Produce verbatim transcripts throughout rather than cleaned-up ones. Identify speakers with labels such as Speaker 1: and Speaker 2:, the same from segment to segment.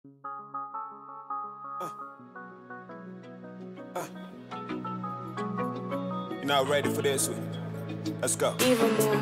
Speaker 1: Uh. Uh. You're not ready for this one. Let's go.
Speaker 2: Even more.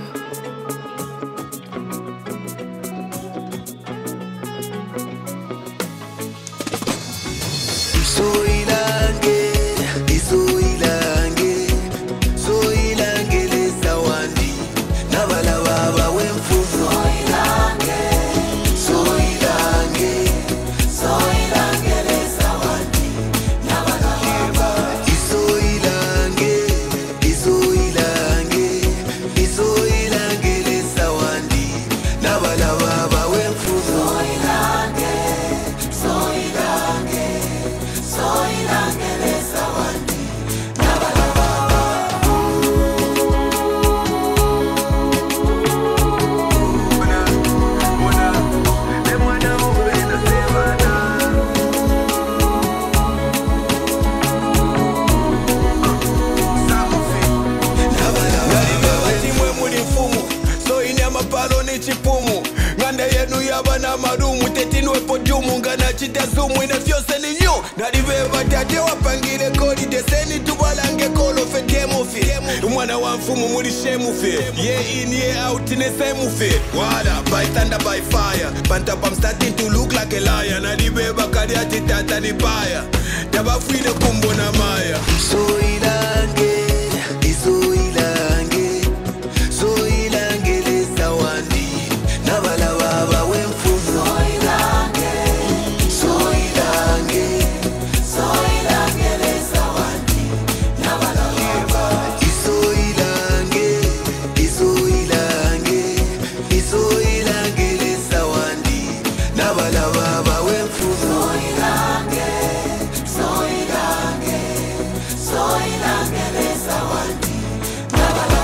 Speaker 3: Chipumu nganda yenu yabana marumu tetinwe podumu ngana chita zumu ina fyose ni nyu naliveva tate wapangile kodi deseni tubalange kolo fe demofi umwana wa mfumu muri shemufe ye in ye out nesemufe wala by thunder by fire panta pam starting to look like a liar naliveva kari ati tata ni baya tabafine kumbo na maya
Speaker 4: so ilange iso ilange so ilange lesa wandi nabala baba wemfumu so ilange so ilange so ilange lesa wandi nabala baba iso ilange iso ilange iso ilange lesa wandi nabala baba wemfumu so ilange so ilange so ilange lesa wandi nabala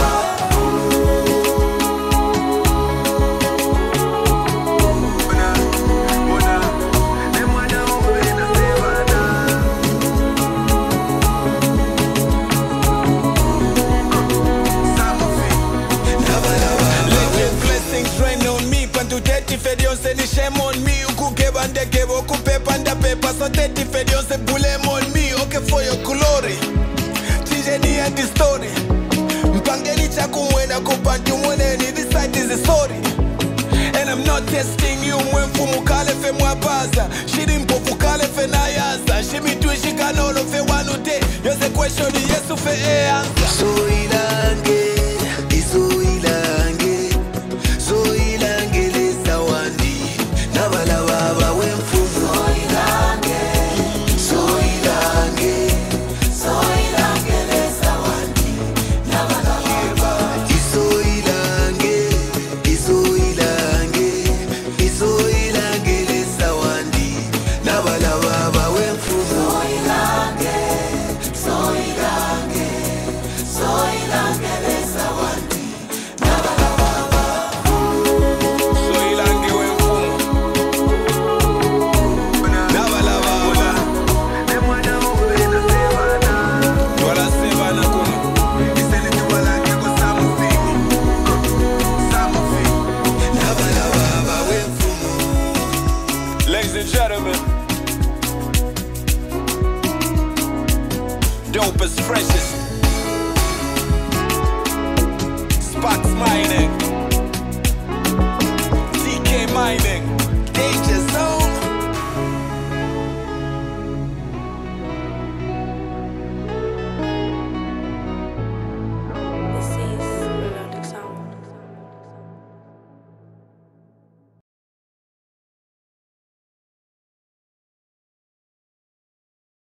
Speaker 3: Fedionse ni shame on me ukuke bande kebo kupe panda pepa so thirty fedionse blame on me okay for your glory chinjeni and the story mpangeni cha kumwena kupanti mweneni this side is a story and I'm not testing you mwenfumu kale fe mwapaza shiri mpofu kale fe na yaza shimi tuishi kanolo fe wanute yose question yesu fe e answer
Speaker 4: so ilange iso ilange so ilange lesa wandi nabala baba wemfumu so ilange so ilange so ilange lesa wandi nabala baba iso ilange iso ilange iso ilange lesa wandi nabala baba wemfumu so ilange so ilange so ilange lesa wandi nabala baba
Speaker 3: so ilange wemfumu nabala baba Wala sevana kuno isele tubalange ko samufiki samufiki
Speaker 4: nabala baba wemfumu.
Speaker 1: Ladies and gentlemen, dopest, freshest, Sparks Mining, C K Mining.